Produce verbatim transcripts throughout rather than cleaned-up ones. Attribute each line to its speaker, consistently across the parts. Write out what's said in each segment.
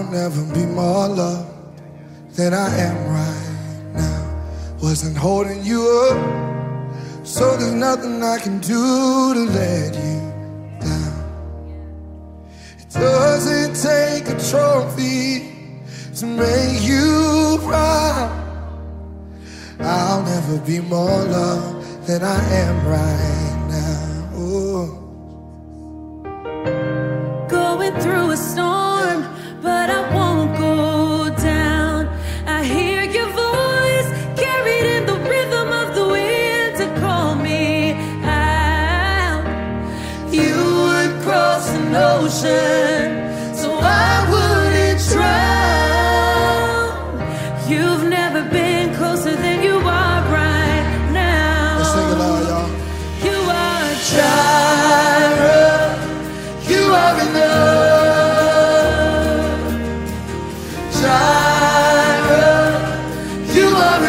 Speaker 1: never be more loved than I am right now. Wasn't holding you up, so there's nothing I can do to let you down. It doesn't take a trophy to make you proud. I'll never be more loved than I am right now. Ooh.
Speaker 2: Going through a storm, but I won't go down. I hear your voice carried in the rhythm of the wind to call me out. You would cross an ocean so I wouldn't drown. You've never been closer than you are right now.
Speaker 1: Let's sing it loud, y'all.
Speaker 2: You are Jireh. You are enough. Jireh, you are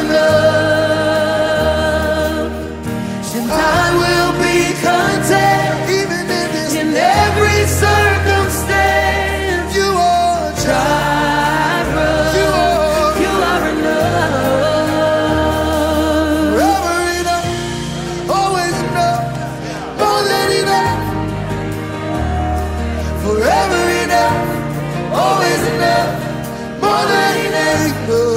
Speaker 2: enough. And I will be content
Speaker 1: Even in this,
Speaker 2: in every circumstance.
Speaker 1: you are
Speaker 2: Jireh,
Speaker 1: You are
Speaker 2: you are enough.
Speaker 1: forever enough, always enough, more than enough. Forever enough, always enough, more than enough.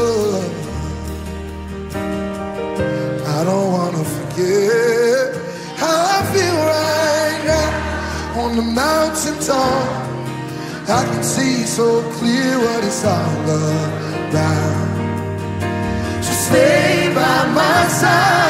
Speaker 1: I don't wanna forget how I feel right now on the mountain top. I can see so clear what it's all about. So stay by my side.